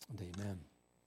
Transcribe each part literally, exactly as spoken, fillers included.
and amen.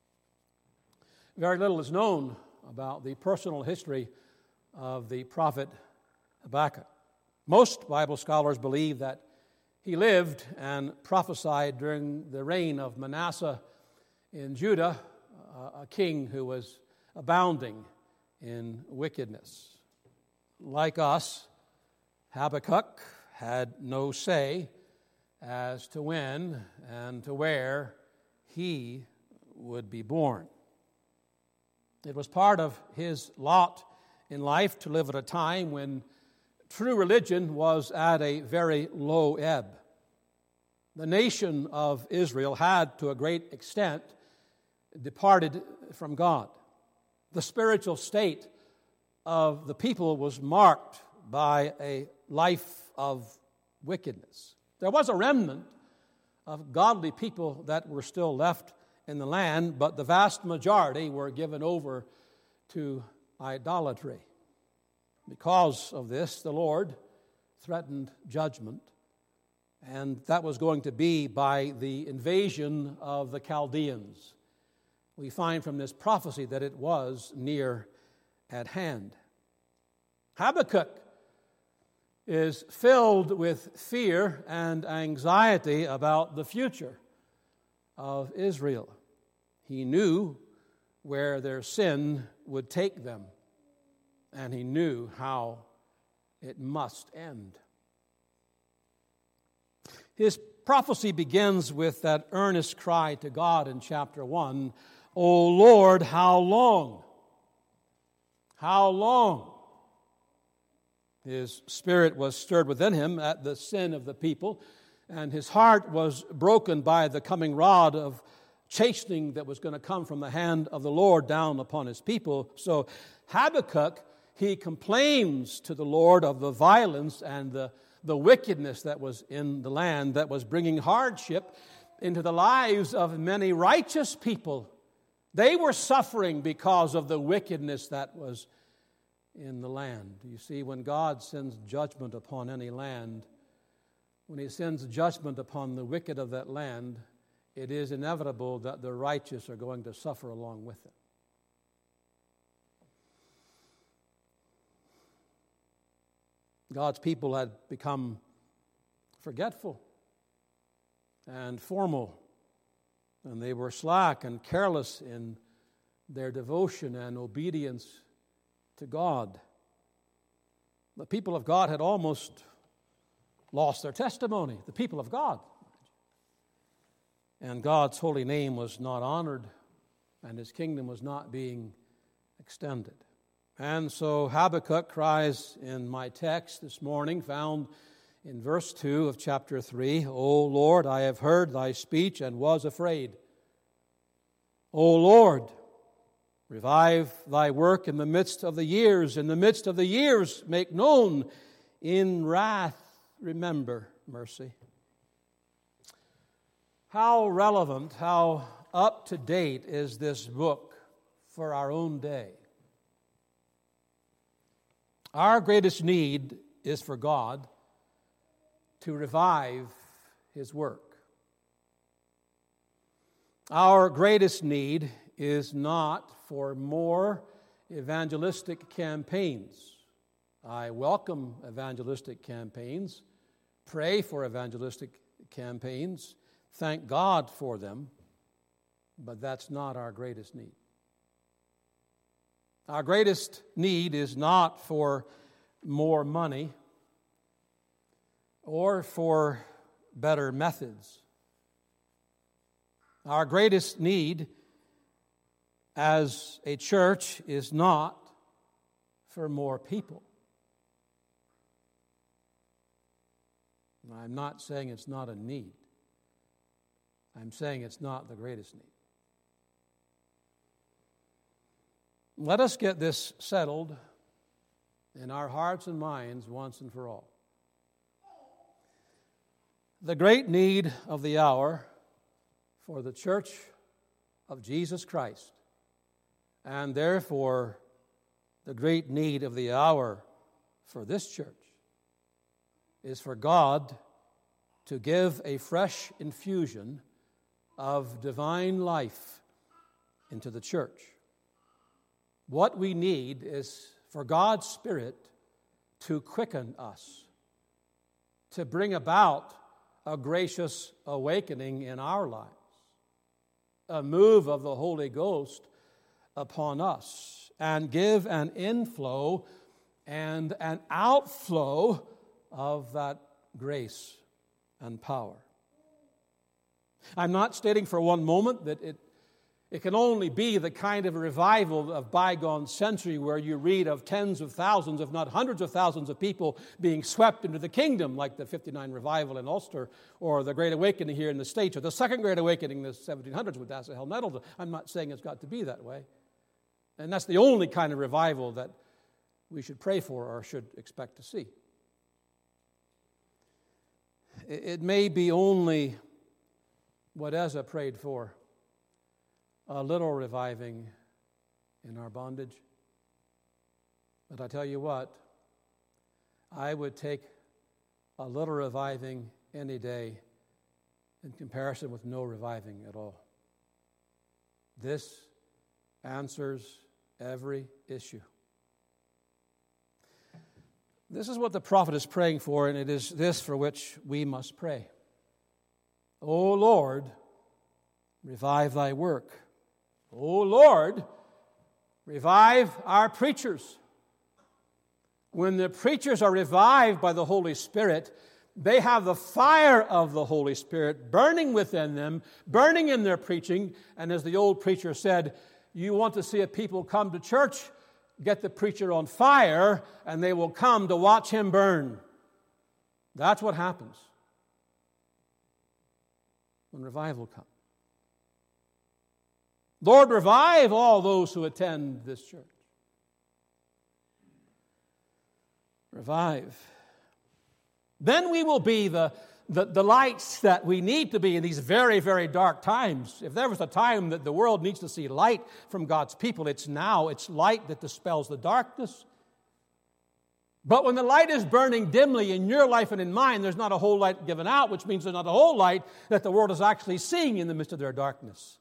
Very little is known about the personal history of the prophet Habakkuk. Most Bible scholars believe that he lived and prophesied during the reign of Manasseh in Judah, a king who was abounding in wickedness. Like us, Habakkuk had no say as to when and to where he would be born. It was part of his lot in life to live at a time when true religion was at a very low ebb. The nation of Israel had, to a great extent, departed from God. The spiritual state of the people was marked by a life of wickedness. There was a remnant of godly people that were still left in the land, but the vast majority were given over to idolatry. Because of this, the Lord threatened judgment, and that was going to be by the invasion of the Chaldeans. We find from this prophecy that it was near at hand. Habakkuk is filled with fear and anxiety about the future of Israel. He knew where their sin would take them, and he knew how it must end. His prophecy begins with that earnest cry to God in chapter one, "O Lord, how long? How long?" His spirit was stirred within him at the sin of the people, and his heart was broken by the coming rod of chastening that was going to come from the hand of the Lord down upon his people. So Habakkuk, he complains to the Lord of the violence and the, the wickedness that was in the land, that was bringing hardship into the lives of many righteous people. They were suffering because of the wickedness that was in the land. You see, when God sends judgment upon any land, when he sends judgment upon the wicked of that land, it is inevitable that the righteous are going to suffer along with it. God's people had become forgetful and formal, and they were slack and careless in their devotion and obedience to God. The people of God had almost lost their testimony, the people of God. And God's holy name was not honored, and his kingdom was not being extended. And so Habakkuk cries in my text this morning, found in verse two of chapter three, "O Lord, I have heard thy speech and was afraid. O Lord, revive thy work in the midst of the years. In the midst of the years make known. In wrath remember mercy." How relevant, how up to date is this book for our own day? Our greatest need is for God to revive his work. Our greatest need is not for more evangelistic campaigns. I welcome evangelistic campaigns, pray for evangelistic campaigns, thank God for them, but that's not our greatest need. Our greatest need is not for more money or for better methods. Our greatest need as a church is not for more people. I'm not saying it's not a need. I'm saying it's not the greatest need. Let us get this settled in our hearts and minds once and for all. The great need of the hour for the church of Jesus Christ, and therefore the great need of the hour for this church, is for God to give a fresh infusion of divine life into the church. What we need is for God's Spirit to quicken us, to bring about a gracious awakening in our lives, a move of the Holy Ghost upon us, and give an inflow and an outflow of that grace and power. I'm not stating for one moment that it, it can only be the kind of revival of bygone century where you read of tens of thousands, if not hundreds of thousands of people being swept into the kingdom, like the fifty-nine revival in Ulster, or the Great Awakening here in the States, or the Second Great Awakening in the seventeen hundreds with Asahel Nettleton. I'm not saying it's got to be that way. And that's the only kind of revival that we should pray for or should expect to see. It may be only what Ezra prayed for, a little reviving in our bondage. But I tell you what, I would take a little reviving any day in comparison with no reviving at all. This answers every issue. This is what the prophet is praying for, and it is this for which we must pray. O Lord, revive thy work. O Lord, revive our preachers. When the preachers are revived by the Holy Spirit, they have the fire of the Holy Spirit burning within them, burning in their preaching. And as the old preacher said, you want to see a people come to church, get the preacher on fire, and they will come to watch him burn. That's what happens when revival comes. Lord, revive all those who attend this church. Revive. Then we will be the, the, the lights that we need to be in these very, very dark times. If there was a time that the world needs to see light from God's people, it's now. It's light that dispels the darkness. But when the light is burning dimly in your life and in mine, there's not a whole light given out, which means there's not a whole light that the world is actually seeing in the midst of their darkness.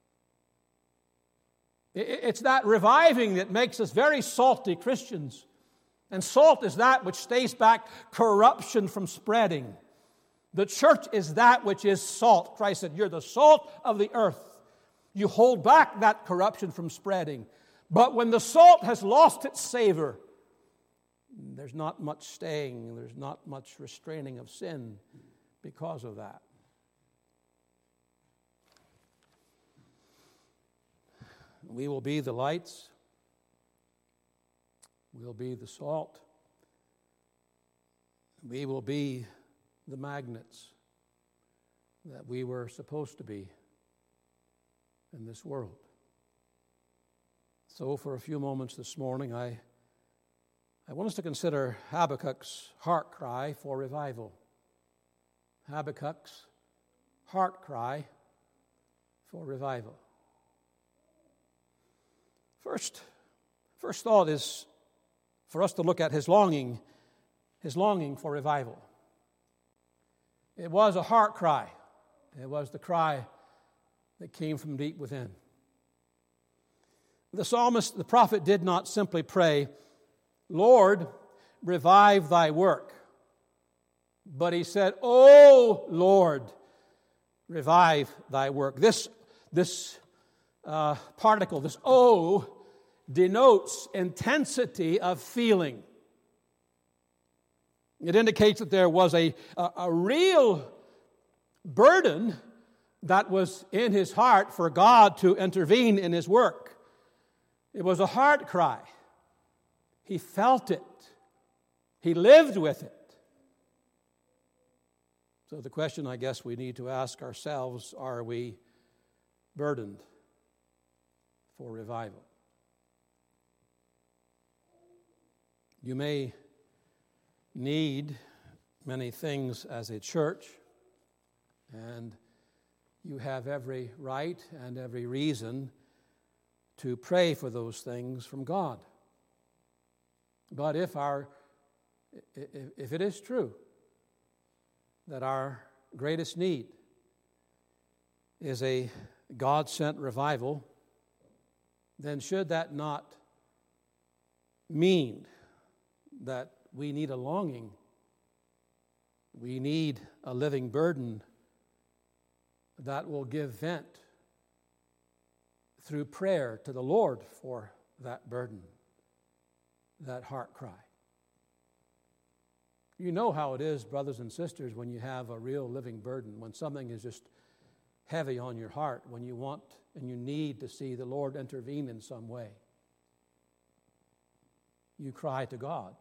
It's that reviving that makes us very salty Christians. And salt is that which stays back corruption from spreading. The church is that which is salt. Christ said, you're the salt of the earth. You hold back that corruption from spreading. But when the salt has lost its savor, there's not much staying. There's not much restraining of sin because of that. We will be the lights. We'll be the salt. We will be the magnets that we were supposed to be in this world. So for a few moments this morning, I, I want us to consider Habakkuk's heart cry for revival. Habakkuk's heart cry for revival. First, first thought is for us to look at his longing, his longing for revival. It was a heart cry. It was the cry that came from deep within. The psalmist, the prophet, did not simply pray, Lord, revive thy work. But he said, O Lord, revive thy work. This, this uh, particle, this O, denotes intensity of feeling. It indicates that there was a, a, a real burden that was in his heart for God to intervene in his work. It was a heart cry. He felt it. He lived with it. So the question I guess we need to ask ourselves, are we burdened for revival? You may need many things as a church, and you have every right and every reason to pray for those things from God. But if our if it is true that our greatest need is a God-sent revival, then should that not mean that we need a longing, we need a living burden that will give vent through prayer to the Lord for that burden, that heart cry? You know how it is, brothers and sisters, when you have a real living burden, when something is just heavy on your heart, when you want and you need to see the Lord intervene in some way. You cry to God.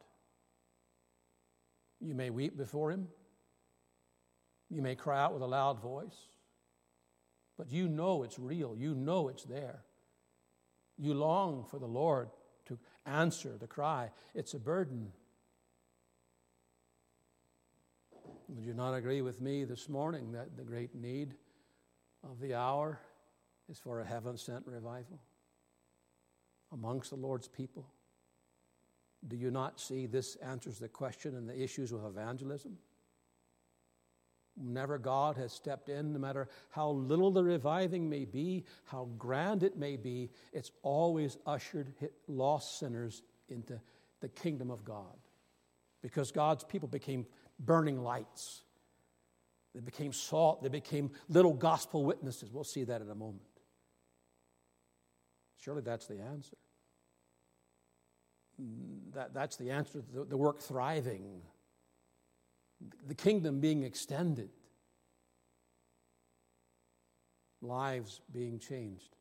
You may weep before Him. You may cry out with a loud voice. But you know it's real. You know it's there. You long for the Lord to answer the cry. It's a burden. Would you not agree with me this morning that the great need of the hour is for a heaven-sent revival amongst the Lord's people? Do you not see this answers the question and the issues of evangelism? Whenever God has stepped in, no matter how little the reviving may be, how grand it may be, it's always ushered lost sinners into the kingdom of God. Because God's people became burning lights. They became salt. They became little gospel witnesses. We'll see that in a moment. Surely that's the answer. That, that's the answer to the, the work thriving, the kingdom being extended, lives being changed.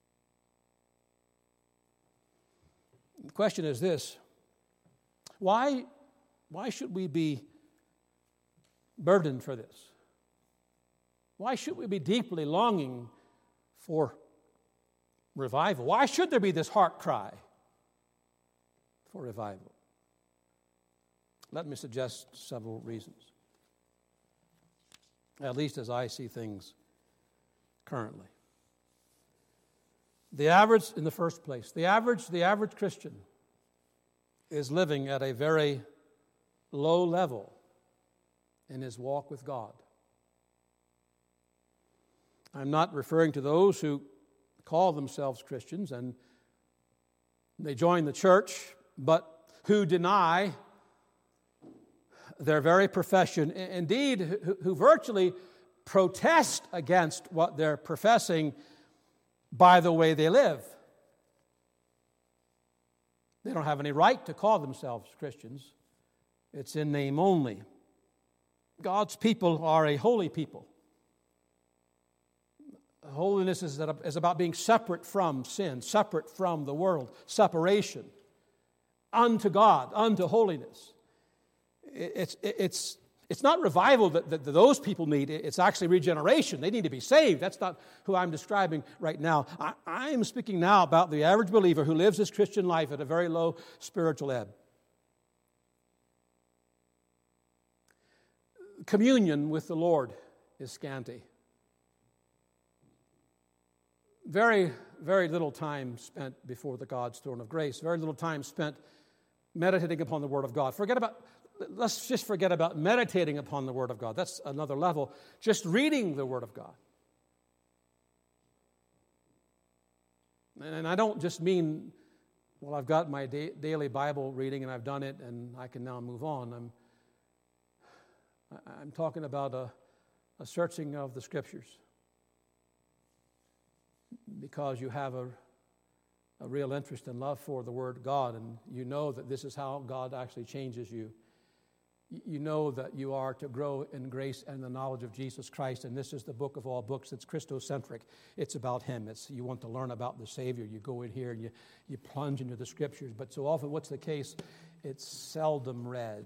The question is this: why, why should we be burdened for this? Why should we be deeply longing for revival? Why should there be this heart cry for revival? Let me suggest several reasons, at least as I see things currently. The average, in the first place, the average, the average Christian is living at a very low level in his walk with God. I'm not referring to those who call themselves Christians and they join the church, but who deny their very profession, indeed, who, who virtually protest against what they're professing by the way they live. They don't have any right to call themselves Christians. It's in name only. God's people are a holy people. Holiness is about being separate from sin, separate from the world, separation unto God, unto holiness. It's, it's, it's not revival that, that those people need. It's actually regeneration. They need to be saved. That's not who I'm describing right now. I, I am speaking now about the average believer who lives his Christian life at a very low spiritual ebb. Communion with the Lord is scanty. Very, very little time spent before the God's throne of grace. Very little time spent meditating upon the Word of God. Forget about, let's just forget about meditating upon the Word of God. That's another level. Just reading the Word of God. And I don't just mean, well, I've got my da- daily Bible reading and I've done it and I can now move on. I'm, I'm talking about a, a searching of the Scriptures. Because you have a, a real interest and love for the Word of God, and you know that this is how God actually changes you. You know that you are to grow in grace and the knowledge of Jesus Christ, and this is the book of all books. It's Christocentric. It's about Him. It's, you want to learn about the Savior. You go in here and you, you plunge into the Scriptures. But so often, what's the case? It's seldom read.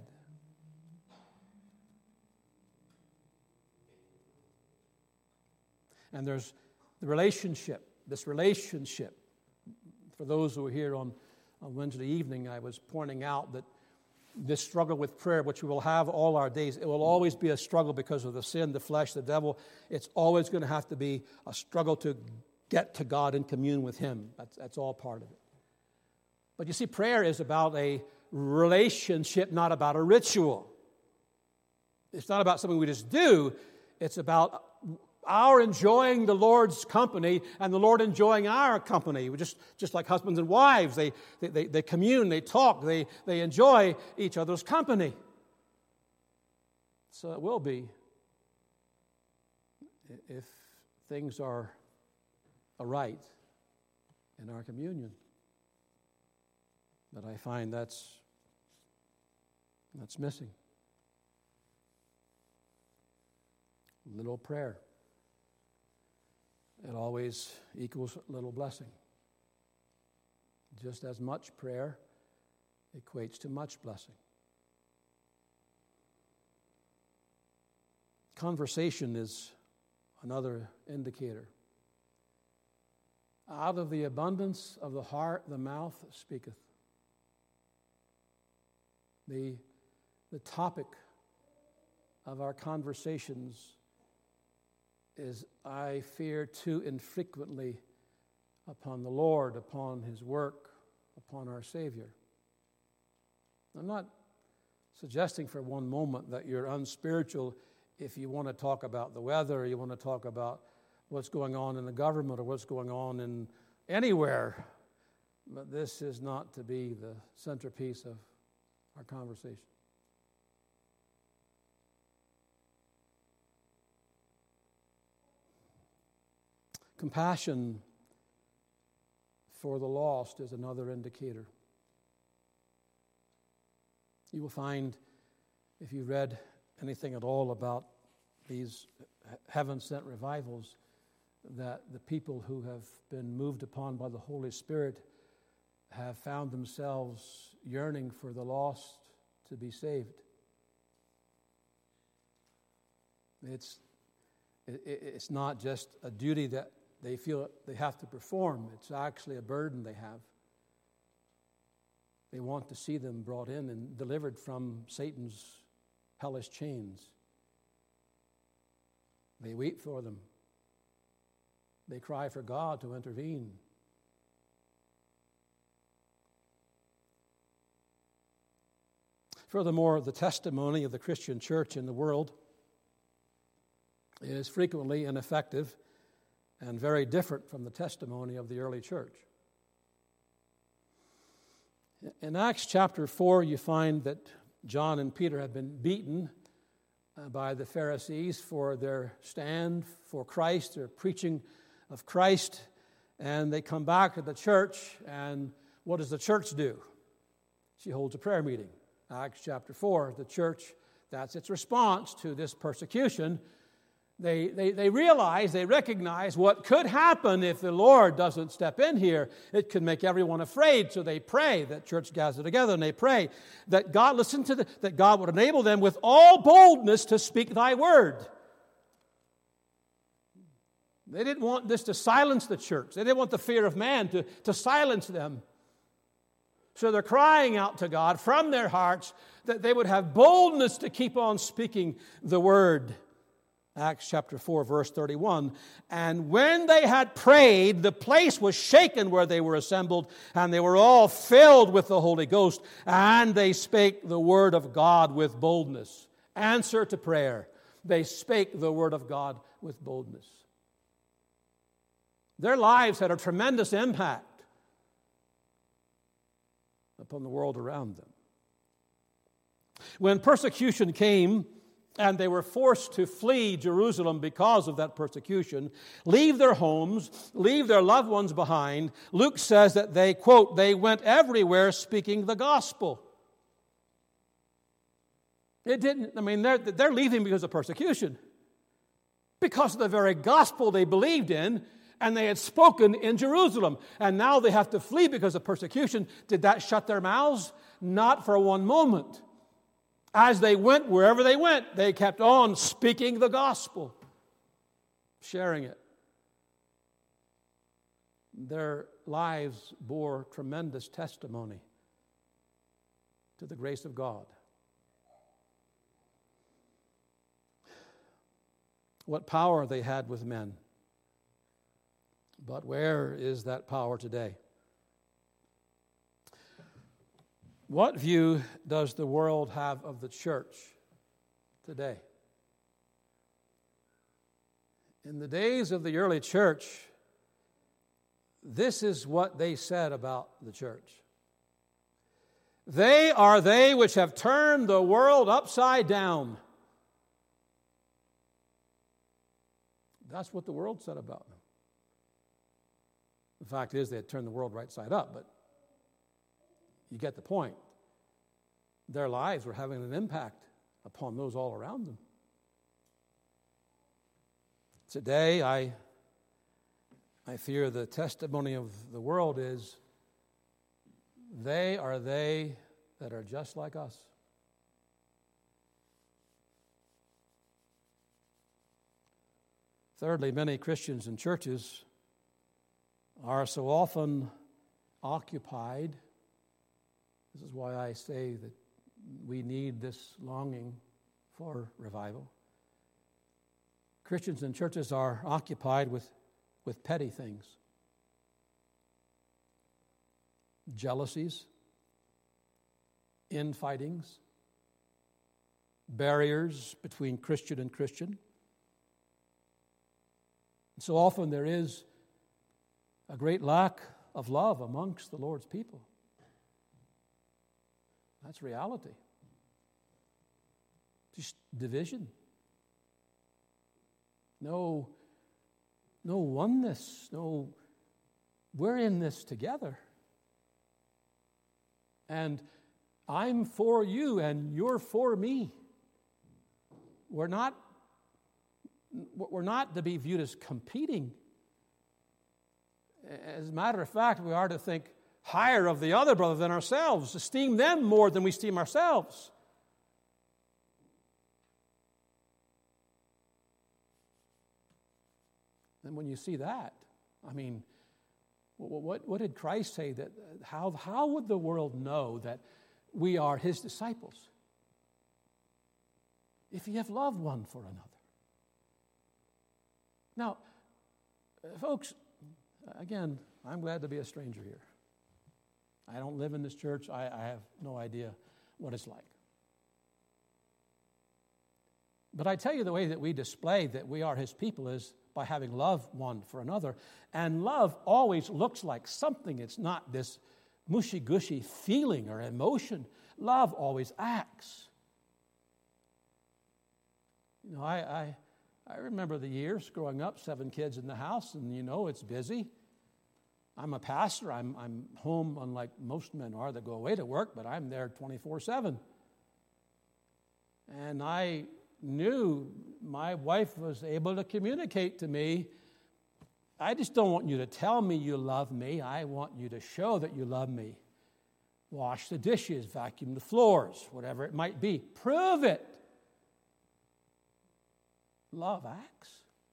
And there's the relationship, this relationship. For those who are here on, on Wednesday evening, I was pointing out that this struggle with prayer, which we will have all our days, it will always be a struggle because of the sin, the flesh, the devil. It's always going to have to be a struggle to get to God and commune with Him. That's, that's all part of it. But you see, prayer is about a relationship, not about a ritual. It's not about something we just do. It's about our enjoying the Lord's company and the Lord enjoying our company. Just, just like husbands and wives, they, they, they, they commune, they talk, they, they enjoy each other's company. So it will be if things are aright in our communion. But I find that's, that's missing. Little prayer. It always equals little blessing. Just as much prayer equates to much blessing. Conversation is another indicator. Out of the abundance of the heart, the mouth speaketh. The, the topic of our conversations is, I fear, too infrequently upon the Lord, upon His work, upon our Savior. I'm not suggesting for one moment that you're unspiritual if you want to talk about the weather, or you want to talk about what's going on in the government or what's going on in anywhere. But this is not to be the centerpiece of our conversation. Compassion for the lost is another indicator. You will find, if you read anything at all about these heaven-sent revivals, that the people who have been moved upon by the Holy Spirit have found themselves yearning for the lost to be saved. It's, it, it's not just a duty that they feel they have to perform. It's actually a burden they have. They want to see them brought in and delivered from Satan's hellish chains. They weep for them. They cry for God to intervene. Furthermore, the testimony of the Christian church in the world is frequently ineffective and very different from the testimony of the early church. In Acts chapter four, you find that John and Peter have been beaten by the Pharisees for their stand for Christ, their preaching of Christ, and they come back to the church, and what does the church do? She holds a prayer meeting. Acts chapter four, the church, that's its response to this persecution. They, they, they realize, they recognize what could happen if the Lord doesn't step in here. It could make everyone afraid, so they pray. That church gather together and they pray that God, listen to the, that God would enable them with all boldness to speak thy word. They didn't want this to silence the church. They didn't want the fear of man to, to silence them. So they're crying out to God from their hearts that they would have boldness to keep on speaking the word. Acts chapter four, verse thirty-one. And when they had prayed, the place was shaken where they were assembled, and they were all filled with the Holy Ghost, and they spake the word of God with boldness. Answer to prayer. They spake the word of God with boldness. Their lives had a tremendous impact upon the world around them. When persecution came, and they were forced to flee Jerusalem because of that persecution, leave their homes, leave their loved ones behind, Luke says that they, quote, they went everywhere speaking the gospel. It didn't, I mean, they're, they're leaving because of persecution. Because of the very gospel they believed in, and they had spoken in Jerusalem. And now they have to flee because of persecution. Did that shut their mouths? Not for one moment. As they went, wherever they went, they kept on speaking the gospel, sharing it. Their lives bore tremendous testimony to the grace of God. What power they had with men. But where is that power today? What view does the world have of the church today? In the days of the early church, this is what they said about the church. They are they which have turned the world upside down. That's what the world said about them. The fact is, they had turned the world right side up, but you get the point. Their lives were having an impact upon those all around them. Today, I, I fear the testimony of the world is they are they that are just like us. Thirdly, many Christians and churches are so often occupied. This is why I say that we need this longing for revival. Christians and churches are occupied with, with petty things. Jealousies, infightings, barriers between Christian and Christian. So often there is a great lack of love amongst the Lord's people. That's reality. Just division. No, no oneness. No, we're in this together. And I'm for you and you're for me. We're not, we're not to be viewed as competing. As a matter of fact, we are to think higher of the other brother than ourselves, esteem them more than we esteem ourselves. And when you see that, I mean, what, what did Christ say? That how, how would the world know that we are his disciples? If you have loved one for another. Now, folks, again, I'm glad to be a stranger here. I don't live in this church. I, I have no idea what it's like. But I tell you, the way that we display that we are his people is by having love one for another. And love always looks like something. It's not this mushy-gushy feeling or emotion. Love always acts. You know, I, I, I remember the years growing up, seven kids in the house, and you know, it's busy. I'm a pastor. I'm, I'm home, unlike most men are that go away to work, but I'm there twenty-four seven. And I knew my wife was able to communicate to me, I just don't want you to tell me you love me. I want you to show that you love me. Wash the dishes, vacuum the floors, whatever it might be. Prove it. Love acts.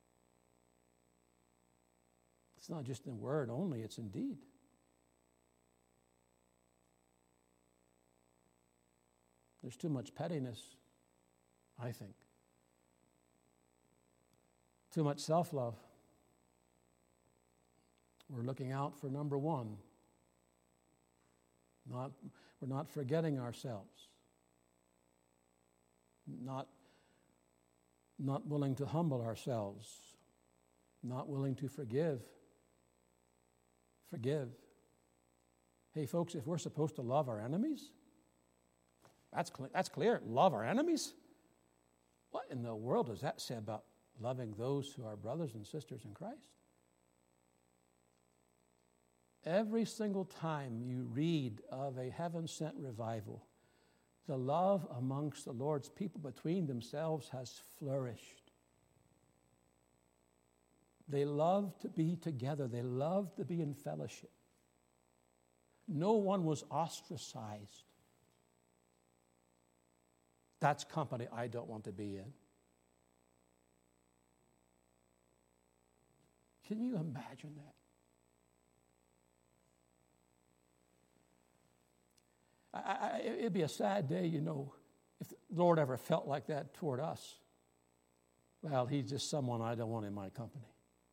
It's not just in word only, it's in deed. There's too much pettiness, I think. Too much self-love. We're looking out for number one. Not, we're not forgetting ourselves. Not, not willing to humble ourselves. Not willing to forgive. Forgive. Hey, folks, if we're supposed to love our enemies, that's clear. That's clear. Love our enemies? What in the world does that say about loving those who are brothers and sisters in Christ? Every single time you read of a heaven-sent revival, the love amongst the Lord's people between themselves has flourished. They love to be together. They love to be in fellowship. No one was ostracized. That's company I don't want to be in. Can you imagine that? I, I, it'd be a sad day, you know, if the Lord ever felt like that toward us. Well, he's just someone I don't want in my company.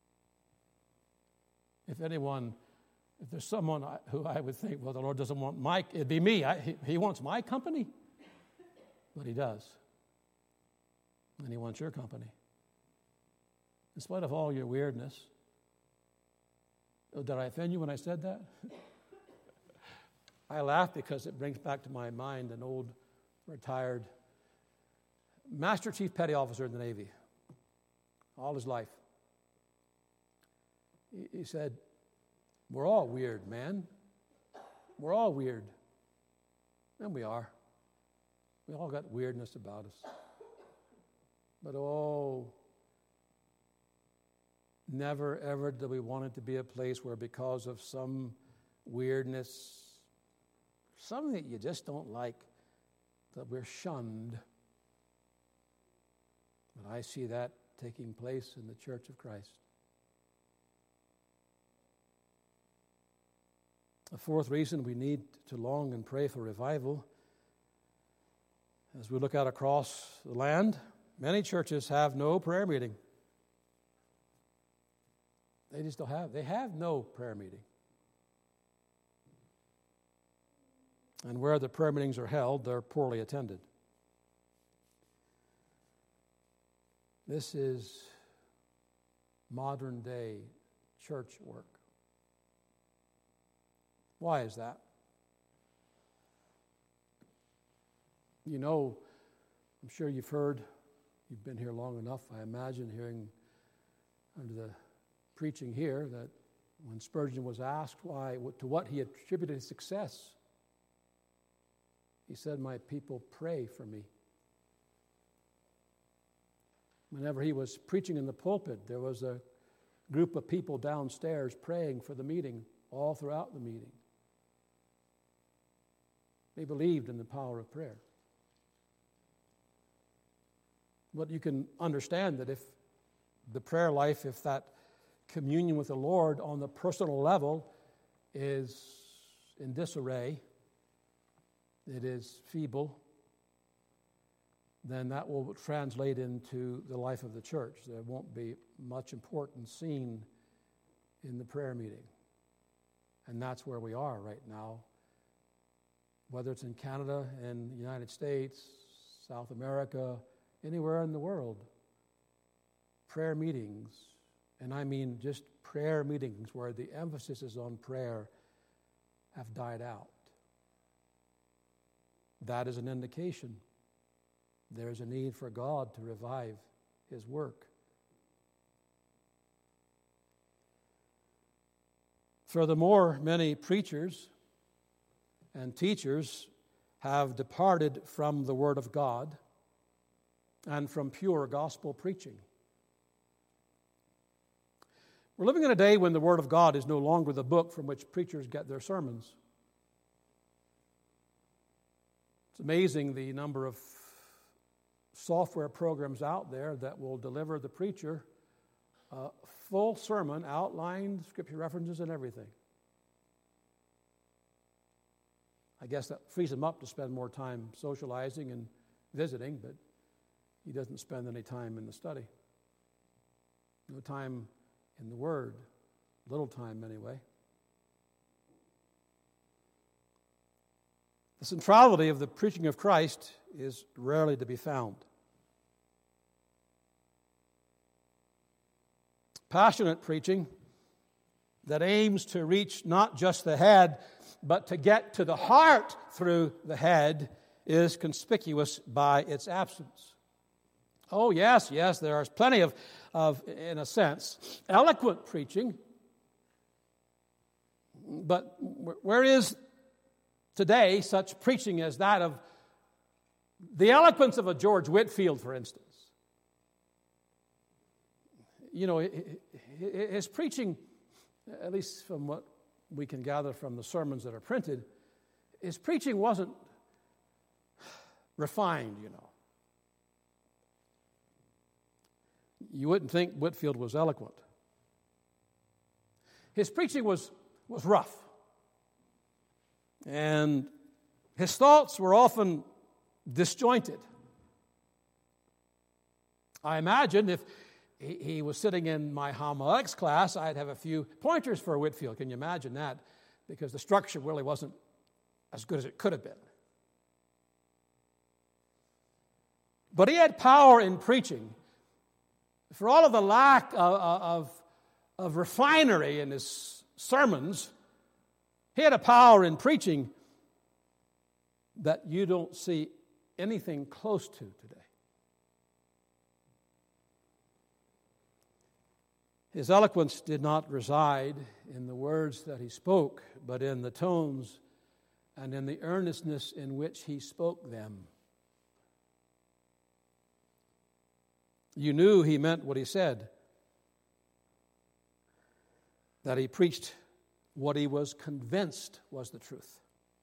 If anyone, if there's someone I, who I would think, well, the Lord doesn't want my, it'd be me. I, he, he wants my company. But he does. And he wants your company. in spite of all your weirdness. Oh, did I offend you when I said that? I laugh because it brings back to my mind an old retired Master Chief Petty Officer in the Navy, all his life. He, he said, we're all weird, man. We're all weird. And we are. We all got weirdness about us. But oh, never ever do we want it to be a place where because of some weirdness, something that you just don't like, that we're shunned. But I see that taking place in the Church of Christ. A fourth reason we need to long and pray for revival. As we look out across the land, many churches have no prayer meeting. They just don't have, they have no prayer meeting. And where the prayer meetings are held, they're poorly attended. This is modern day church work. Why is that? You know, I'm sure you've heard, you've been here long enough, I imagine, hearing under the preaching here that when Spurgeon was asked why, to what he attributed his success, he said, "My people pray for me." Whenever he was preaching in the pulpit, there was a group of people downstairs praying for the meeting all throughout the meeting. They believed in the power of prayer. But you can understand that if the prayer life, if that communion with the Lord on the personal level is in disarray, it is feeble, then that will translate into the life of the church. There won't be much importance seen in the prayer meeting. And that's where we are right now. Whether it's in Canada and the United States, South America, anywhere in the world, prayer meetings, and I mean just prayer meetings where the emphasis is on prayer, have died out. That is an indication there is a need for God to revive His work. Furthermore, many preachers and teachers have departed from the Word of God and from pure gospel preaching. We're living in a day when the Word of God is no longer the book from which preachers get their sermons. It's amazing the number of software programs out there that will deliver the preacher a full sermon, outlined, scripture references, and everything. I guess that frees him up to spend more time socializing and visiting, but he doesn't spend any time in the study. No time in the Word. Little time, anyway. The centrality of the preaching of Christ is rarely to be found. Passionate preaching that aims to reach not just the head, but to get to the heart through the head is conspicuous by its absence. Oh, yes, yes, there is plenty of, of, in a sense, eloquent preaching. But where is today such preaching as that of the eloquence of a George Whitefield, for instance? You know, his preaching, at least from what we can gather from the sermons that are printed, his preaching wasn't refined, you know. You wouldn't think Whitefield was eloquent. His preaching was, was rough. And his thoughts were often disjointed. I imagine if he, he was sitting in my homiletics class, I'd have a few pointers for Whitefield. Can you imagine that? Because the structure really wasn't as good as it could have been. But he had power in preaching For all of the lack of, of, of refinery in his sermons, he had a power in preaching that you don't see anything close to today. His eloquence did not reside in the words that he spoke, but in the tones and in the earnestness in which he spoke them. You knew he meant what he said, that he preached what he was convinced was the truth.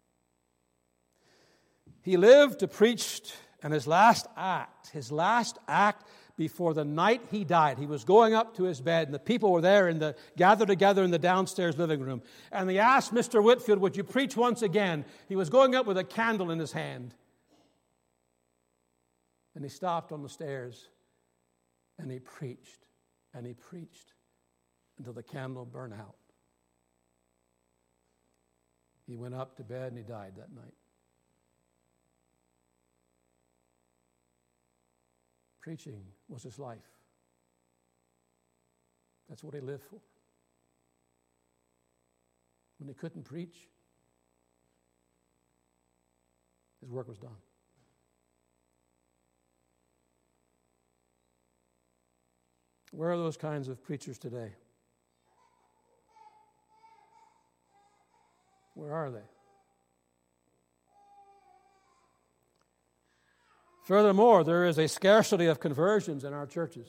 He lived to preach, and his last act, his last act before the night he died, he was going up to his bed, and the people were there in the gathered together in the downstairs living room. And they asked Mister Whitefield, "Would you preach once again?" He was going up with a candle in his hand. And he stopped on the stairs, and he preached, and he preached until the candle burned out. He went up to bed and he died that night. Preaching was his life. That's what he lived for. When he couldn't preach, his work was done. Where are those kinds of preachers today? Where are they? Furthermore, there is a scarcity of conversions in our churches.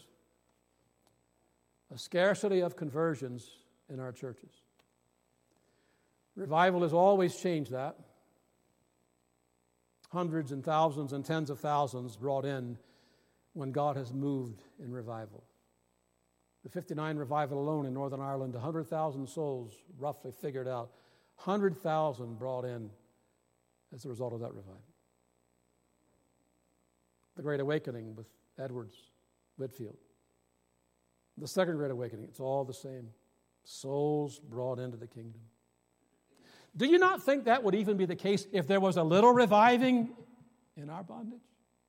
A scarcity of conversions in our churches. Revival has always changed that. Hundreds and thousands and tens of thousands brought in when God has moved in revival. The fifty-nine revival alone in Northern Ireland, one hundred thousand souls roughly figured out. one hundred thousand brought in as a result of that revival. The Great Awakening with Edwards, Whitefield. The Second Great Awakening, it's all the same. Souls brought into the kingdom. Do you not think that would even be the case if there was a little reviving in our bondage?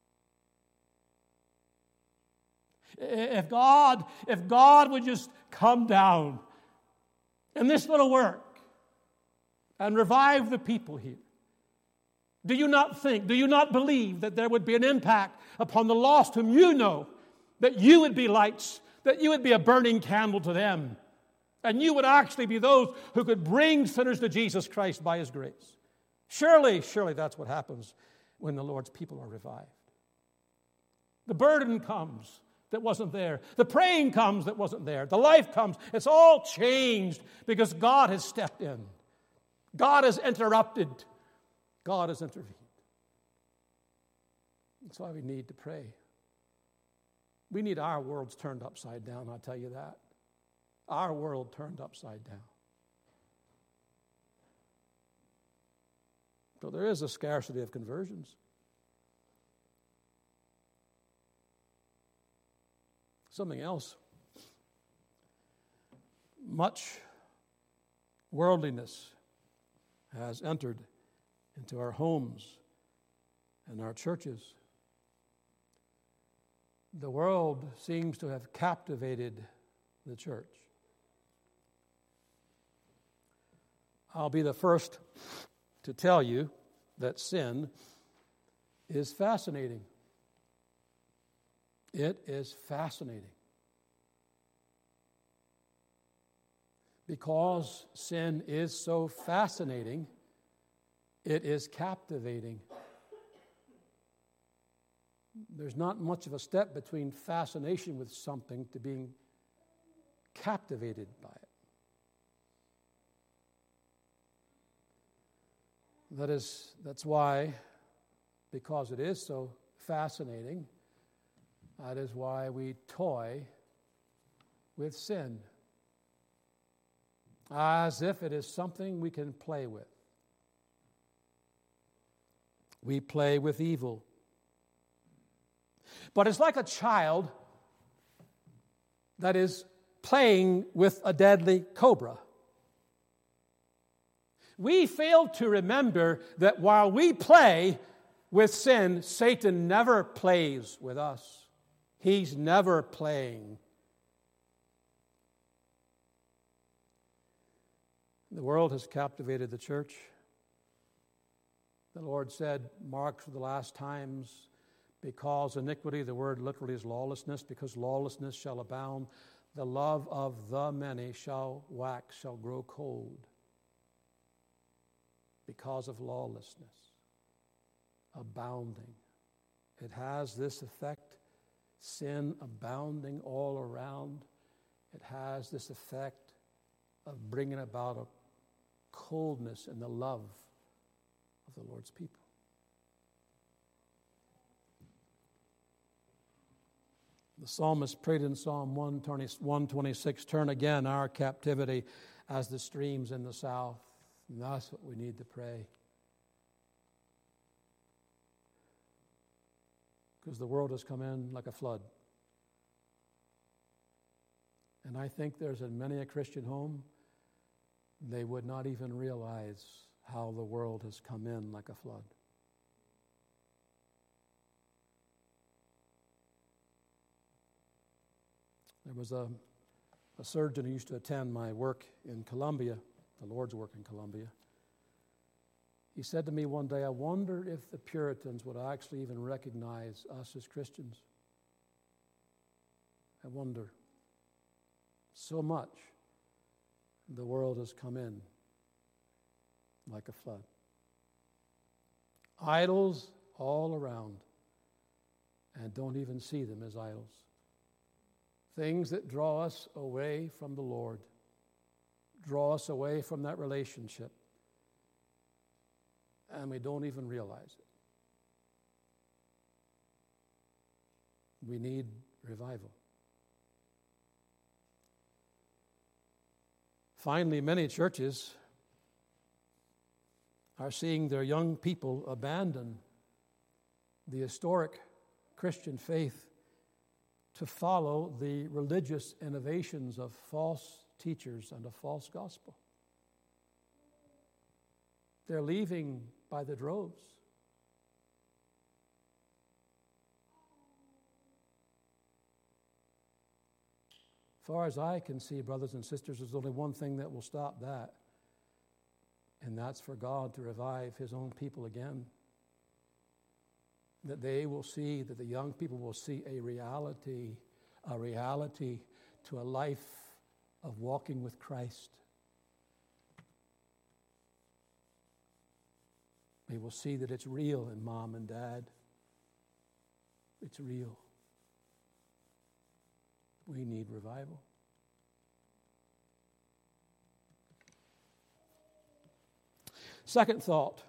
If God, if God would just come down in this little work and revive the people here, do you not think, do you not believe that there would be an impact upon the lost whom you know, that you would be lights, that you would be a burning candle to them, and you would actually be those who could bring sinners to Jesus Christ by His grace? Surely, surely that's what happens when the Lord's people are revived. The burden comes that wasn't there. The praying comes that wasn't there. The life comes. It's all changed because God has stepped in. God has interrupted. God has intervened. That's why we need to pray. We need our worlds turned upside down, I'll tell you that. Our world turned upside down. So there is a scarcity of conversions. Something else. Much worldliness has entered into our homes and our churches. The world seems to have captivated the church. I'll be the first to tell you that sin is fascinating. It is fascinating. Because sin is so fascinating, it is captivating. There's not much of a step between fascination with something to being captivated by it. That is, that's why, because it is so fascinating, that is why we toy with sin, as if it is something we can play with. We play with evil. But it's like a child that is playing with a deadly cobra. We fail to remember that while we play with sin, Satan never plays with us. He's never playing. The world has captivated the church. The Lord said, marks for the last times, because iniquity, the word literally is lawlessness, because lawlessness shall abound, the love of the many shall wax, shall grow cold, because of lawlessness abounding. It has this effect, sin abounding all around. It has this effect of bringing about a coldness in the love of the Lord's people. The psalmist prayed in Psalm one twenty-six, turn again our captivity as the streams in the south. And that's what we need to pray. Because the world has come in like a flood. And I think there's in many a Christian home, they would not even realize how the world has come in like a flood. There was a, a surgeon who used to attend my work in Colombia, the Lord's work in Colombia. He said to me one day, I wonder if the Puritans would actually even recognize us as Christians. I wonder. So much the world has come in like a flood. Idols all around, and don't even see them as idols. Things that draw us away from the Lord, draw us away from that relationship, and we don't even realize it. We need revival. Finally, many churches are seeing their young people abandon the historic Christian faith to follow the religious innovations of false teachers and a false gospel. They're leaving by the droves. As far as I can see, brothers and sisters, there's only one thing that will stop that, and that's for God to revive His own people again. That they will see, that the young people will see a reality, a reality to a life of walking with Christ. They will see that it's real in mom and dad. It's real. We need revival. Second thought.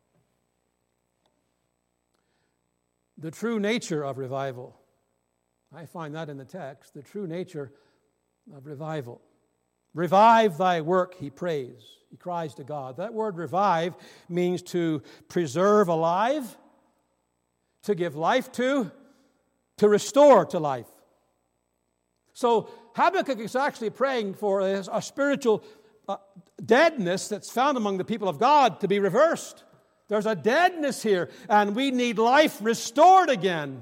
The true nature of revival. I find that in the text, the true nature of revival. Revive thy work, he prays. He cries to God. That word revive means to preserve alive, to give life to, to restore to life. So Habakkuk is actually praying for a, a spiritual uh, deadness that's found among the people of God to be reversed. There's a deadness here, and we need life restored again.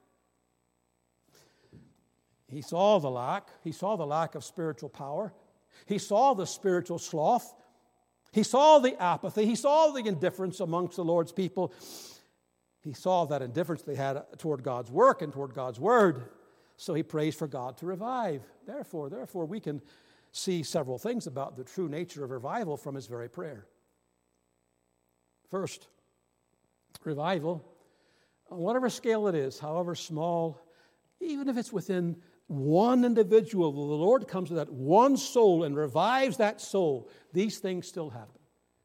He saw the lack. He saw the lack of spiritual power. He saw the spiritual sloth. He saw the apathy. He saw the indifference amongst the Lord's people. He saw that indifference they had toward God's work and toward God's word. So he prays for God to revive. Therefore, therefore, we can see several things about the true nature of revival from his very prayer. First, revival, on whatever scale it is, however small, even if it's within one individual, the Lord comes to that one soul and revives that soul. These things still happen.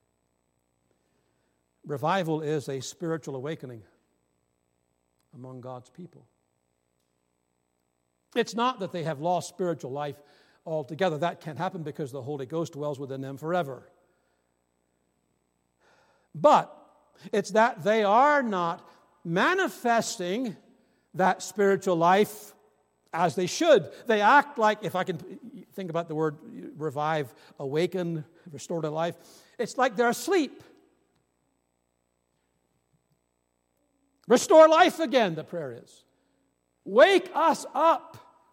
Revival is a spiritual awakening among God's people. It's not that they have lost spiritual life altogether. That can't happen because the Holy Ghost dwells within them forever. But it's that they are not manifesting that spiritual life as they should. They act like, if I can think about the word revive, awaken, restore to life, it's like they're asleep. Restore life again, the prayer is. Wake us up.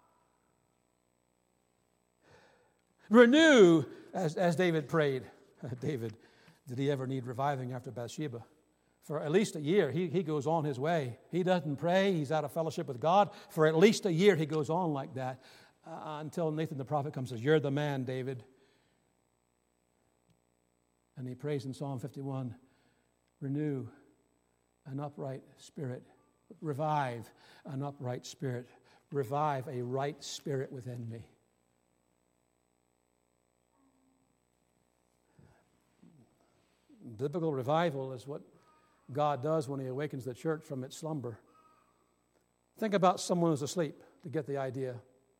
Renew, as, as David prayed. David, did he ever need reviving after Bathsheba? For at least a year, he, he goes on his way. He doesn't pray. He's out of fellowship with God. For at least a year, he goes on like that uh, until Nathan the prophet comes and says, you're the man, David. And he prays in Psalm fifty-one, renew an upright spirit. Revive an upright spirit. Revive a right spirit within me. Biblical revival is what God does when He awakens the church from its slumber. Think about someone who's asleep to get the idea.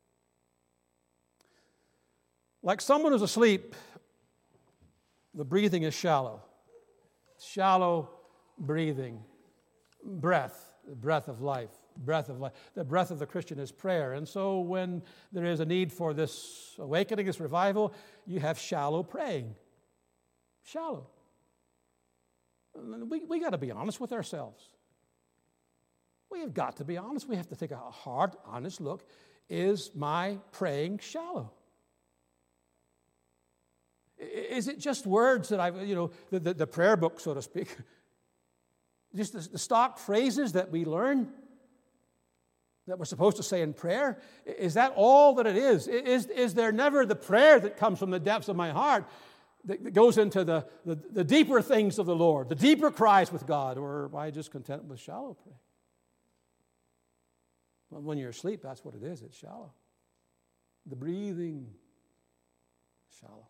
Like someone who's asleep, the breathing is shallow. Shallow breathing. Breath, the breath of life. Breath of life. The breath of the Christian is prayer. And so when there is a need for this awakening, this revival, you have shallow praying. Shallow. We, we got to be honest with ourselves. We have got to be honest. We have to take a hard, honest look. Is my praying shallow? Is it just words that I've, you know, the, the, the prayer book, so to speak? Just the, the stock phrases that we learn that we're supposed to say in prayer? Is that all that it is? Is, is there never the prayer that comes from the depths of my heart that goes into the, the, the deeper things of the Lord, the deeper cries with God, or am I just content with shallow prayer? Well, when you're asleep, that's what it is. It's shallow. The breathing, shallow.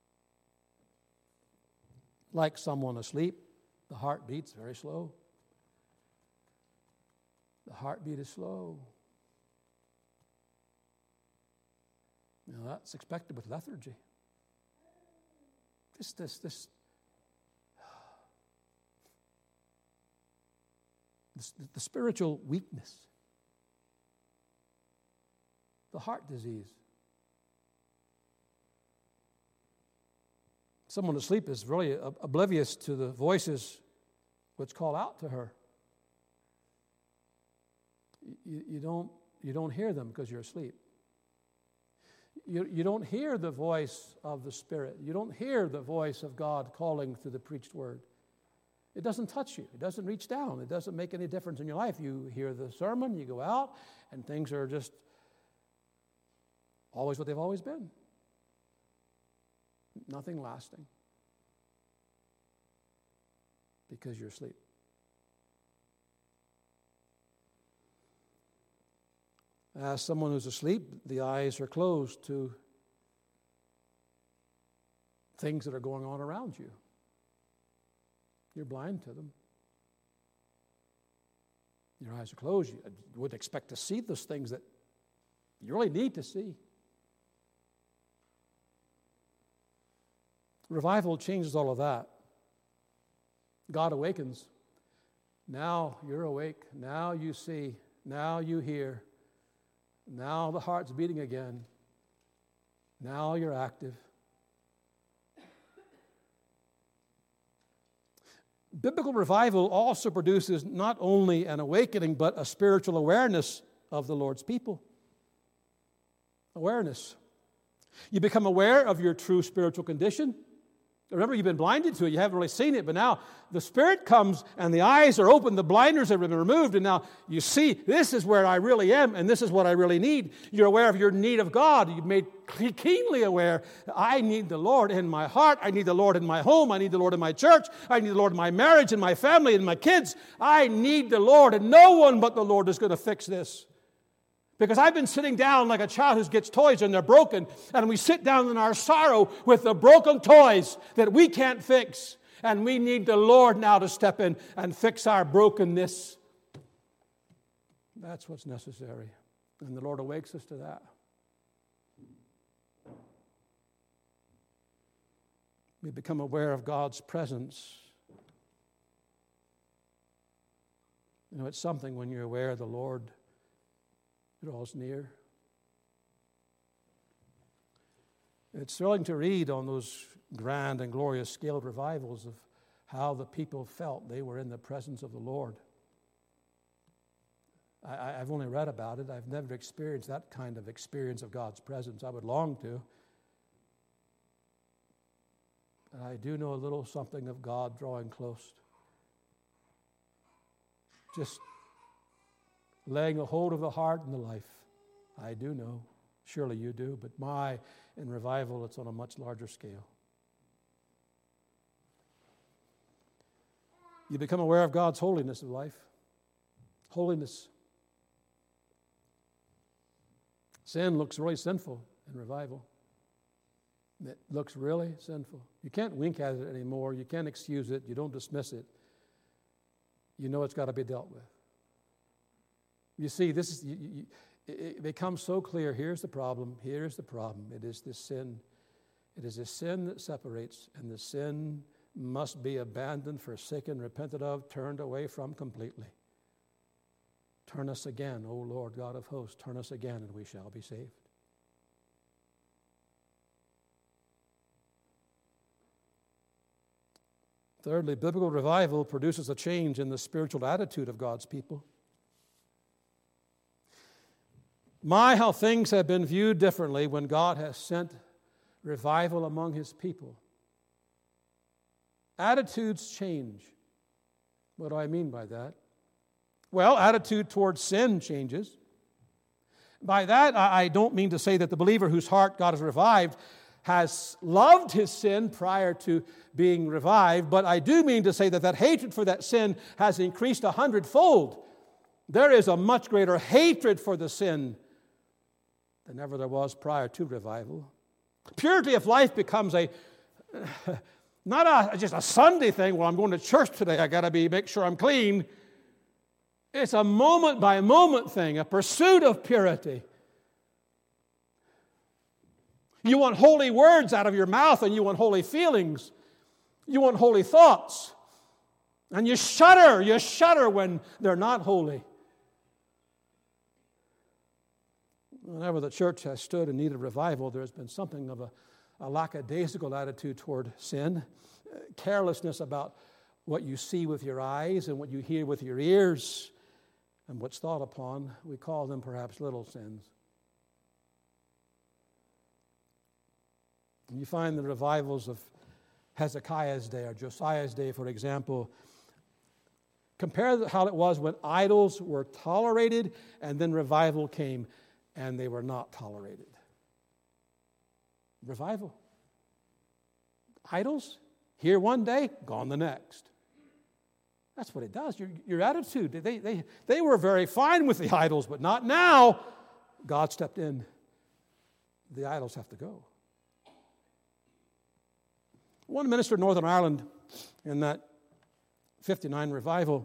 Like someone asleep, the heart beats very slow. The heartbeat is slow. Now that's expected with lethargy. This, this, this, this, the spiritual weakness, the heart disease. Someone asleep is really oblivious to the voices which call out to her. You, you don't, you don't hear them because you're asleep. You, you don't hear the voice of the Spirit. You don't hear the voice of God calling through the preached word. It doesn't touch you. It doesn't reach down. It doesn't make any difference in your life. You hear the sermon, you go out, and things are just always what they've always been. Nothing lasting. Because you're asleep. As someone who's asleep, the eyes are closed to things that are going on around you. You're blind to them. Your eyes are closed. You wouldn't expect to see those things that you really need to see. Revival changes all of that. God awakens. Now you're awake. Now you see. Now you hear. Now the heart's beating again. Now you're active. Biblical revival also produces not only an awakening, but a spiritual awareness of the Lord's people. Awareness. You become aware of your true spiritual condition. Remember, you've been blinded to it. You haven't really seen it. But now the Spirit comes and the eyes are open. The blinders have been removed. And now you see, this is where I really am and this is what I really need. You're aware of your need of God. You've made keenly aware, I need the Lord in my heart. I need the Lord in my home. I need the Lord in my church. I need the Lord in my marriage and my family and my kids. I need the Lord, and no one but the Lord is going to fix this. Because I've been sitting down like a child who gets toys and they're broken, and we sit down in our sorrow with the broken toys that we can't fix. And we need the Lord now to step in and fix our brokenness. That's what's necessary. And the Lord awakes us to that. We become aware of God's presence. You know, it's something when you're aware of the Lord draws near. It's thrilling to read on those grand and glorious scaled revivals of how the people felt they were in the presence of the Lord. I, I've only read about it. I've never experienced that kind of experience of God's presence. I would long to. But I do know a little something of God drawing close. Just laying a hold of the heart and the life. I do know. Surely you do. But my, in revival, it's on a much larger scale. You become aware of God's holiness of life. Holiness. Sin looks really sinful in revival. It looks really sinful. You can't wink at it anymore. You can't excuse it. You don't dismiss it. You know it's got to be dealt with. You see, this is you, you, it becomes so clear. Here's the problem. Here's the problem. It is this sin. It is this sin that separates, and the sin must be abandoned, forsaken, repented of, turned away from completely. Turn us again, O Lord God of hosts. Turn us again, and we shall be saved. Thirdly, biblical revival produces a change in the spiritual attitude of God's people. My, how things have been viewed differently when God has sent revival among His people. Attitudes change. What do I mean by that? Well, attitude towards sin changes. By that, I don't mean to say that the believer whose heart God has revived has loved his sin prior to being revived, but I do mean to say that that hatred for that sin has increased a hundredfold. There is a much greater hatred for the sin than ever there was prior to revival. Purity of life becomes a not a, just a Sunday thing. Well, I'm going to church today. I got to be make sure I'm clean. It's a moment by moment thing, a pursuit of purity. You want holy words out of your mouth, and you want holy feelings. You want holy thoughts. And you shudder, you shudder when they're not holy. Whenever the church has stood in need of revival, there's been something of a, a lackadaisical attitude toward sin, carelessness about what you see with your eyes and what you hear with your ears and what's thought upon. We call them perhaps little sins. And you find the revivals of Hezekiah's day or Josiah's day, for example. Compare how it was when idols were tolerated and then revival came and they were not tolerated. Revival. Idols, here one day, gone the next. That's what it does. Your, your attitude. They, they, they were very fine with the idols, but not now. God stepped in. The idols have to go. One minister in Northern Ireland in that fifty-nine revival,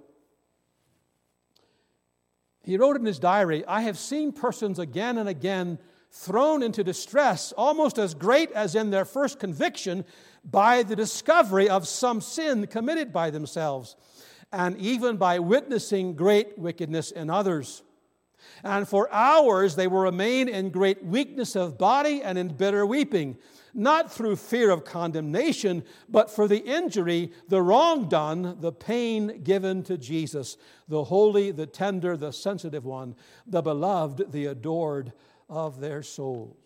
he wrote in his diary, I have seen persons again and again thrown into distress, almost as great as in their first conviction, by the discovery of some sin committed by themselves, and even by witnessing great wickedness in others. And for hours they will remain in great weakness of body and in bitter weeping, not through fear of condemnation, but for the injury, the wrong done, the pain given to Jesus, the holy, the tender, the sensitive one, the beloved, the adored of their souls.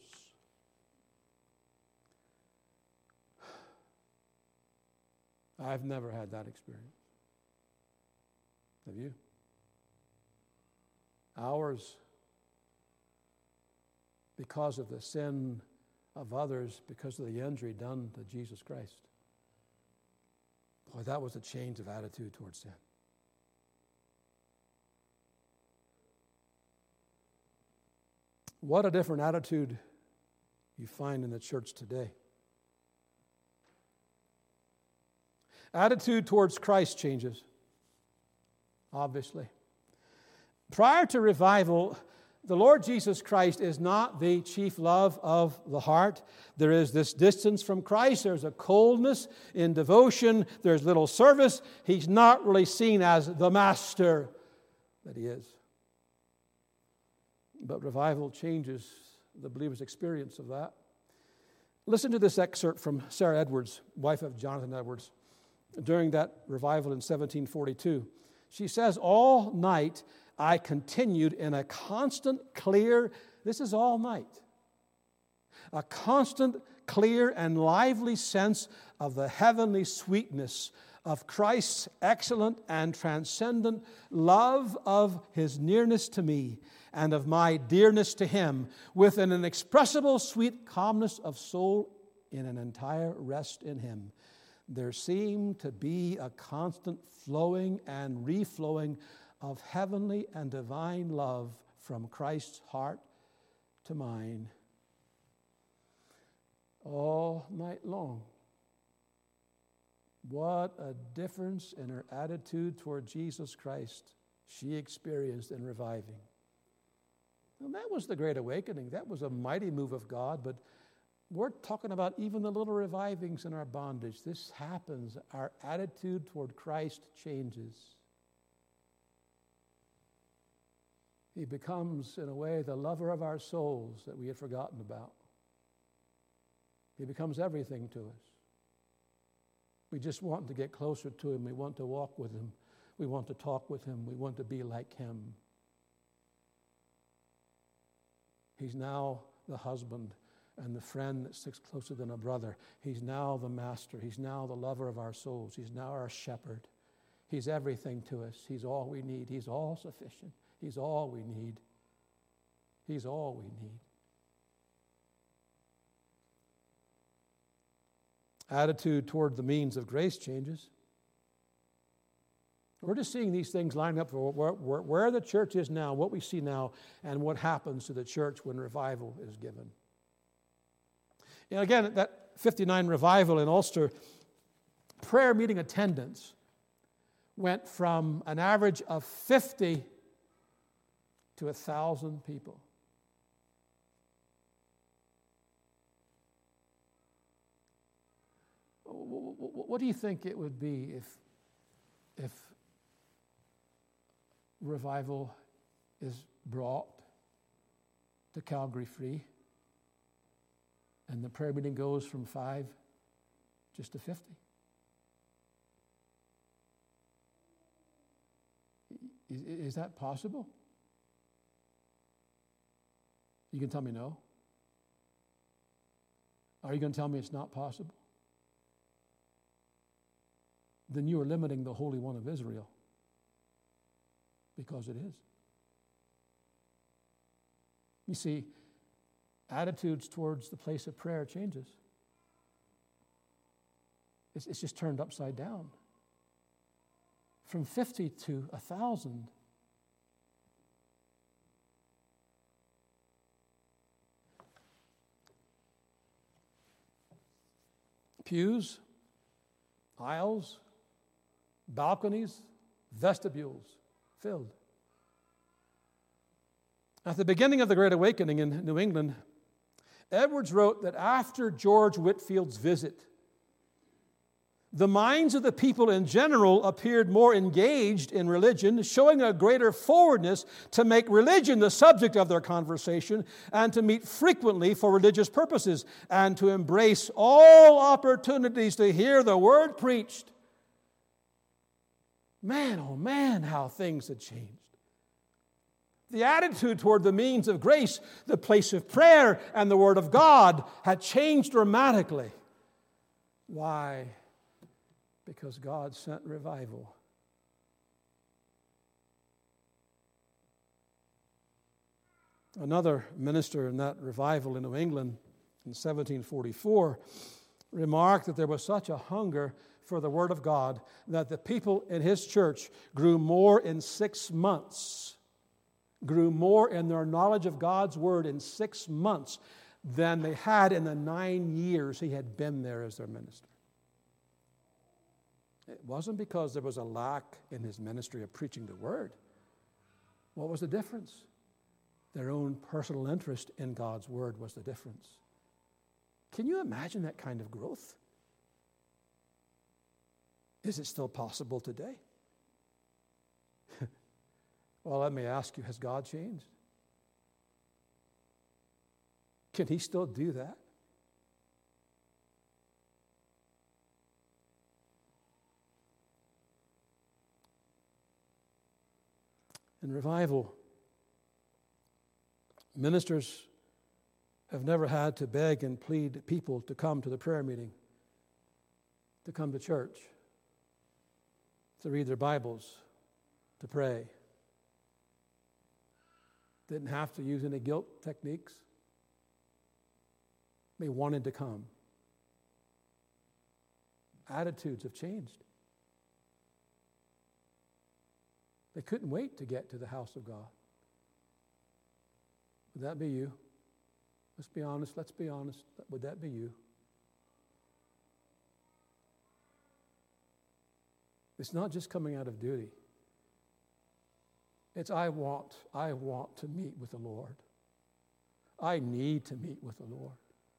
I've never had that experience. Have you? Ours, because of the sin of others, because of the injury done to Jesus Christ. Boy, that was a change of attitude towards sin. What a different attitude you find in the church today. Attitude towards Christ changes, obviously. Prior to revival, the Lord Jesus Christ is not the chief love of the heart. There is this distance from Christ. There's a coldness in devotion. There's little service. He's not really seen as the master that He is. But revival changes the believer's experience of that. Listen to this excerpt from Sarah Edwards, wife of Jonathan Edwards, during that revival in seventeen forty-two. She says, all night I continued in a constant, clear, this is all night, a constant, clear, and lively sense of the heavenly sweetness of Christ's excellent and transcendent love of His nearness to me and of my dearness to Him, with an inexpressible sweet calmness of soul in an entire rest in Him. There seemed to be a constant flowing and reflowing of heavenly and divine love from Christ's heart to mine. All night long. What a difference in her attitude toward Jesus Christ she experienced in reviving. And that was the Great Awakening. That was a mighty move of God, but we're talking about even the little revivings in our bondage. This happens. Our attitude toward Christ changes. He becomes, in a way, the lover of our souls that we had forgotten about. He becomes everything to us. We just want to get closer to Him. We want to walk with Him. We want to talk with Him. We want to be like Him. He's now the husband and the friend that sticks closer than a brother. He's now the master. He's now the lover of our souls. He's now our shepherd. He's everything to us. He's all we need. He's all sufficient. He's all we need. He's all we need. Attitude toward the means of grace changes. We're just seeing these things line up for where, where, where the church is now, what we see now, and what happens to the church when revival is given. And again, that fifty-nine revival in Ulster, prayer meeting attendance went from an average of fifty to one thousand people. What do you think it would be if, if revival is brought to Calgary Free and the prayer meeting goes from five just to fifty? Is, is that possible? You can tell me no. Are you going to tell me it's not possible? Then you are limiting the Holy One of Israel, because it is. You see, attitudes towards the place of prayer changes. It's, it's just turned upside down. From fifty to one thousand. Pews, aisles, balconies, vestibules filled. At the beginning of the Great Awakening in New England, Edwards wrote that after George Whitefield's visit, the minds of the people in general appeared more engaged in religion, showing a greater forwardness to make religion the subject of their conversation and to meet frequently for religious purposes and to embrace all opportunities to hear the word preached. Man, oh man, how things had changed. The attitude toward the means of grace, the place of prayer, and the Word of God had changed dramatically. Why? Because God sent revival. Another minister in that revival in New England in seventeen forty-four remarked that there was such a hunger for the Word of God that the people in his church grew more in six months, grew more in their knowledge of God's Word in six months than they had in the nine years he had been there as their minister. It wasn't because there was a lack in his ministry of preaching the Word. What was the difference? Their own personal interest in God's Word was the difference. Can you imagine that kind of growth? Is it still possible today? Well, let me ask you, has God changed? Can He still do that? In revival, ministers have never had to beg and plead people to come to the prayer meeting, to come to church, to read their Bibles, to pray. Didn't have to use any guilt techniques. They wanted to come. Attitudes have changed. They couldn't wait to get to the house of God. Would that be you? Let's be honest. Let's be honest. Would that be you? It's not just coming out of duty. It's I want, I want to meet with the Lord. I need to meet with the Lord.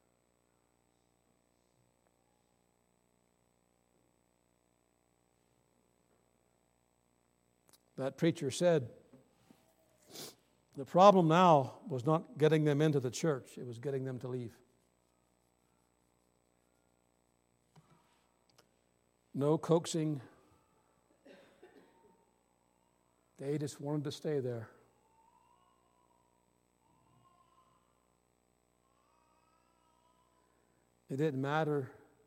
That preacher said, the problem now was not getting them into the church, it was getting them to leave. No coaxing. They just wanted to stay there. It didn't matter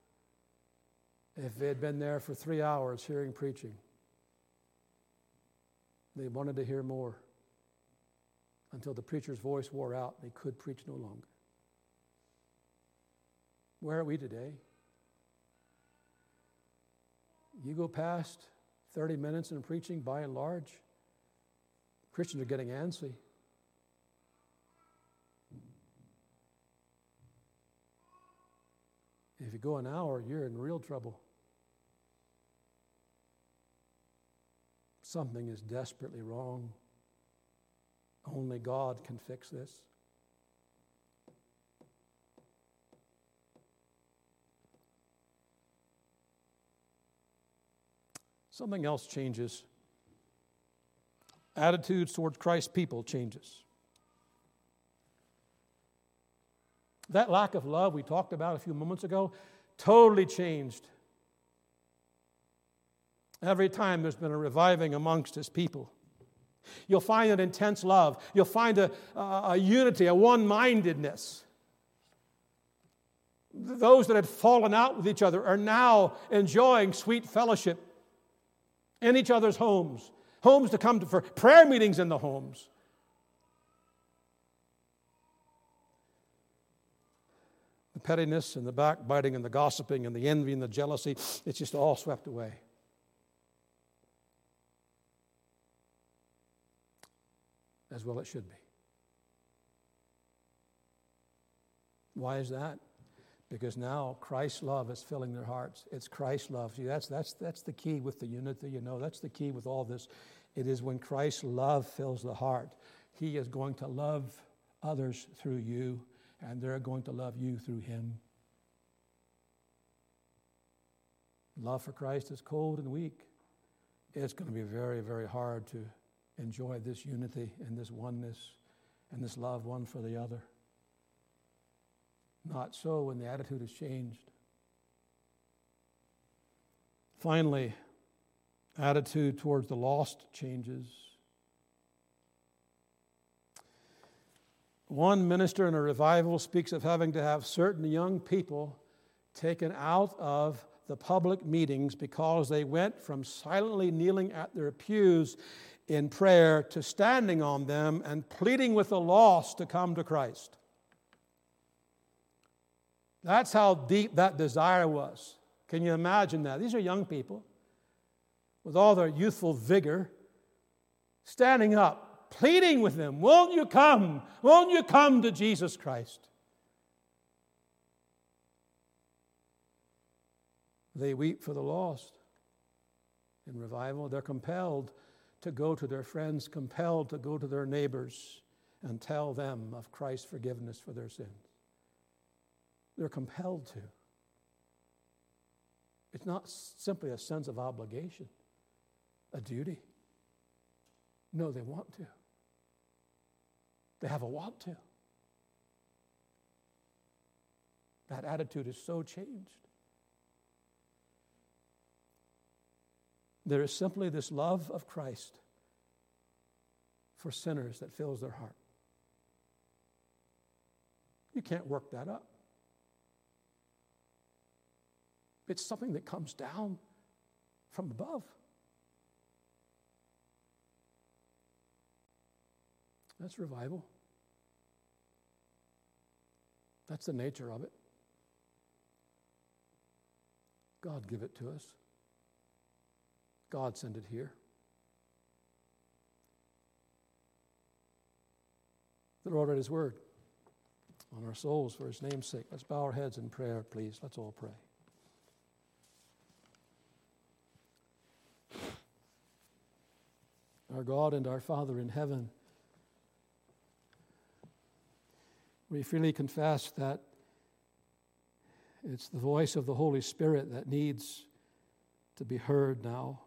if they had been there for three hours hearing preaching. They wanted to hear more until the preacher's voice wore out and he could preach no longer. Where are we today? You go past thirty minutes in preaching, by and large, Christians are getting antsy. If you go an hour, you're in real trouble. Something is desperately wrong. Only God can fix this. Something else changes. Attitudes towards Christ's people changes. That lack of love we talked about a few moments ago totally changed. Every time there's been a reviving amongst His people, you'll find an intense love. You'll find a, a, a unity, a one-mindedness. Those that had fallen out with each other are now enjoying sweet fellowship in each other's homes. Homes to come to for prayer meetings in the homes. The pettiness and the backbiting and the gossiping and the envy and the jealousy, it's just all swept away. As well it should be. Why is that? Because now Christ's love is filling their hearts. It's Christ's love. See, that's, that's, that's the key with the unity, you know. That's the key with all this. It is when Christ's love fills the heart, He is going to love others through you, and they're going to love you through Him. Love for Christ is cold and weak. It's going to be very, very hard to enjoy this unity and this oneness and this love one for the other. Not so when the attitude has changed. Finally, attitude towards the lost changes. One minister in a revival speaks of having to have certain young people taken out of the public meetings because they went from silently kneeling at their pews in prayer to standing on them and pleading with the lost to come to Christ. That's how deep that desire was. Can you imagine that? These are young people with all their youthful vigor, standing up, pleading with them, won't you come? Won't you come to Jesus Christ? They weep for the lost. In revival, they're compelled to go to their friends, compelled to go to their neighbors and tell them of Christ's forgiveness for their sins. They're compelled to. It's not simply a sense of obligation, a duty. No, they want to. They have a want to. That attitude is so changed. There is simply this love of Christ for sinners that fills their heart. You can't work that up. It's something that comes down from above. That's revival. That's the nature of it. God give it to us. God send it here. The Lord read His word on our souls for His name's sake. Let's bow our heads in prayer, please. Let's all pray. Our God and our Father in heaven, we freely confess that it's the voice of the Holy Spirit that needs to be heard now.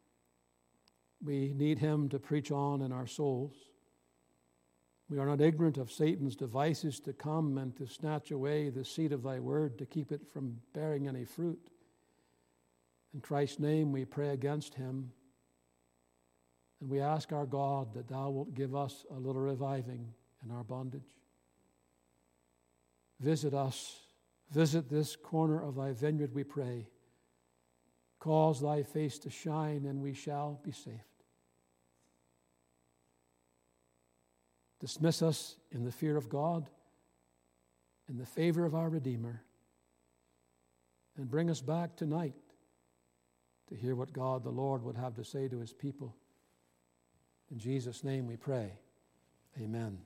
We need Him to preach on in our souls. We are not ignorant of Satan's devices to come and to snatch away the seed of Thy word, to keep it from bearing any fruit. In Christ's name we pray against him, and we ask our God that Thou wilt give us a little reviving in our bondage. Visit us, visit this corner of Thy vineyard, we pray. Cause Thy face to shine, and we shall be saved. Dismiss us in the fear of God, in the favor of our Redeemer, and bring us back tonight to hear what God the Lord would have to say to His people. In Jesus' name we pray. Amen.